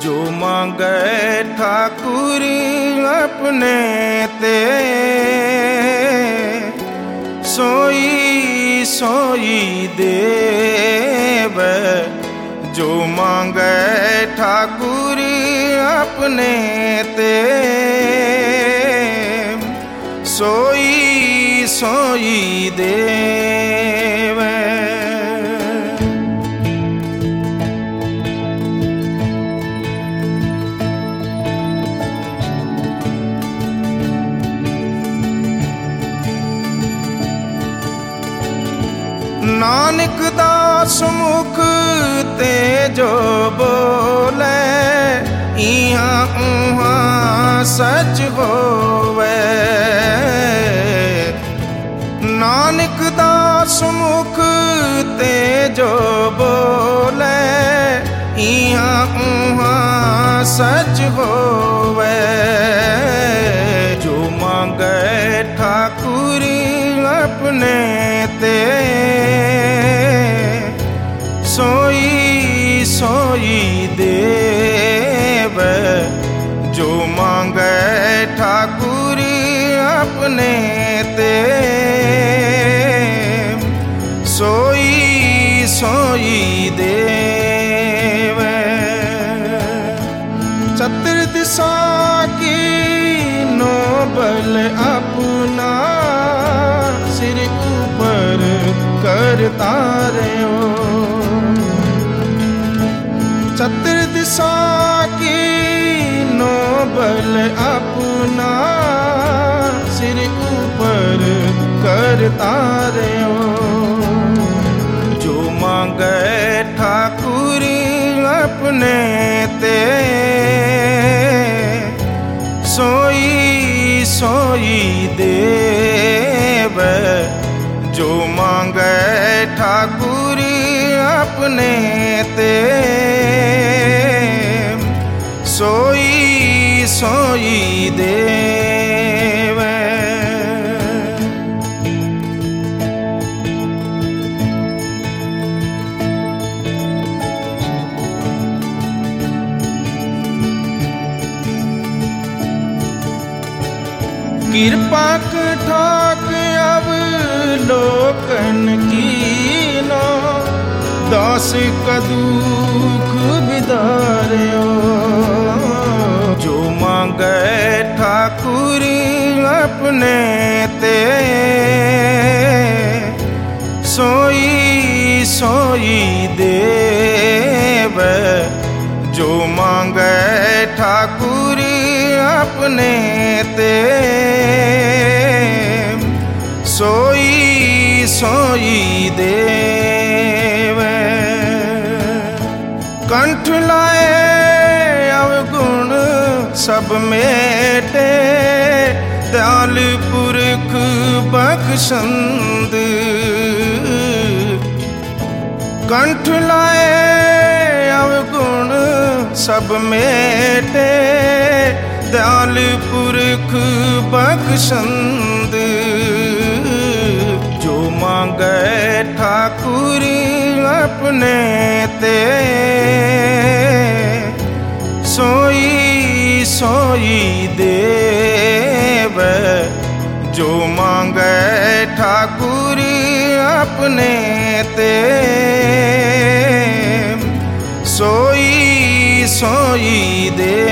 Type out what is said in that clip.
जो मांगे ठाकुर अपने ते, सोई सोई देव। जो मांगे ठाकुर अपने ते, सोई सोई देव। नानक दास मुख ते जो बोले, इहाँ उहाँ सच होवे। नानक दास मुख ते जो बोले, इहाँ उहाँ सच होवे। जो मांगे ठाकुर अपने ते, सोई सोई देव। जो मांगे ठाकुर अपने ते, सोई सोई देव। चतुर्दिशा की नोबल अपना, सिर ऊपर करता रहो। चतुर्दिशा की नोबल अपना, सिर ऊपर करता रहो। जो मांगे ठाकुर अपने ते, सोई सोई देव। जो मांगे ठाकुर अपने ते, सोई सोई देव। कृपा ठाक अवलोकन कीनो, दास का दुख बिदार्यो। जो मांगे ठाकुर अपने ते, सोई सोई देव। जो मांगे ठाकुर अपने ते, सोई सोई देव। कंठ लाए अवगुण सब मेटे, दयाल पुरख बख्शंद। कंठ लाए अवगुण सब मेटे, दयाल पुरख बख्शंद। जो मांगे ठाकुर अपने ते, सोई सोई देव। जो मांगे ठाकुर अपने ते, सोई सोई देव।